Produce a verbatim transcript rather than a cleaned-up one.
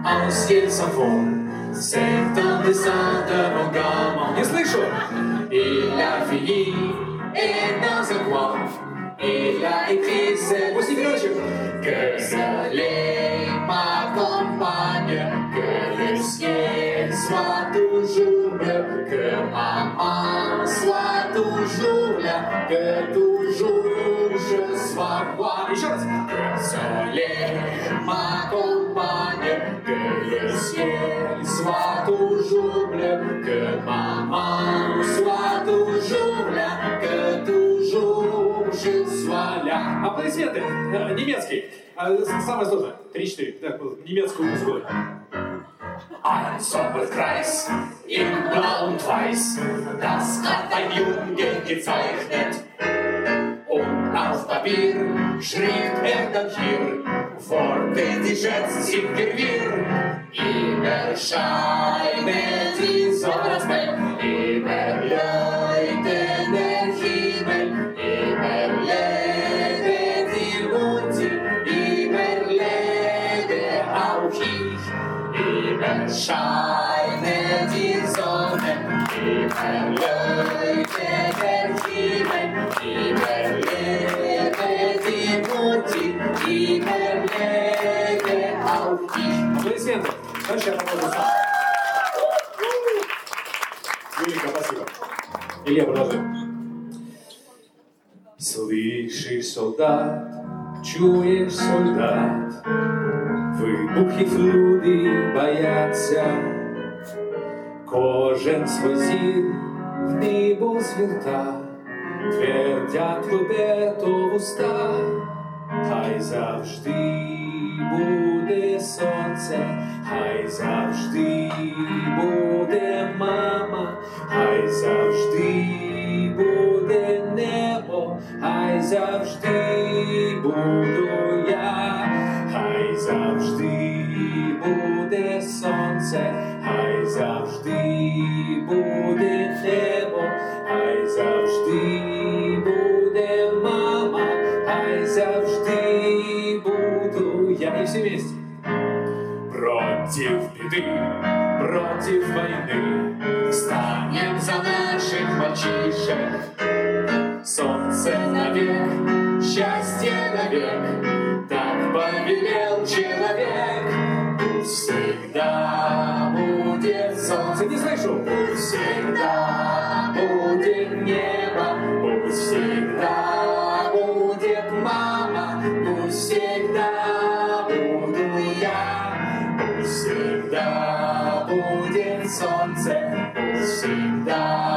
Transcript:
ancien sans fond, c'est un dessin de mon gamin. Не слышу. Il a fini, et dans un coin, il a écrit cette Пусть que le soleil m'accompagne, que le ciel soit toujours bleu, que maman soit toujours là, que toujours je sois roi. Еще раз. Que le soleil m'accompagne, que le ciel soit toujours bleu, que maman soit toujours là, que toujours je sois là. Аплодисменты. Э, Немецкий. Э, Самое сложное. Три-четыре. Так, немецкую музыку. Ein Sommerkreis in Blau und Weiß, das hat ein Junge gezeichnet. Und auf Papier schrieb er dann hier Worte, die schätzt im Gewirr. Immer scheint die Sonne, immer leuchtet der Himmel, immer lebe die Mutti, immer lebe auch ich. Immer scheint die Sonne, immer leuchtet der Himmel, immer lebe die Mutti, immer lebe auch ich. Аплодисменты. Дальше я продолжу сам. Велико, спасибо. Илья, продолжи. Слышишь, солдат, чуешь, солдат, вибухів люди бояться, кожен свій зір в небо звірта, твердять лубето в уста, хай завжди буде сонце, хай завжди буде мама, хай завжди буде небо, хай завжди буду я, хай завжди буде сонце, хай завжди буде небо, хай завжди буде мама, хай завжди буду я. И все вместе. Против беды, против войны Станем за наших мальчишек. Солнце навек, счастье навек, так повелел человек. Пусть всегда будет солнце, не слышу. Пусть всегда будет небо, пусть всегда будет мама, пусть всегда буду я, пусть всегда будет солнце, пусть всегда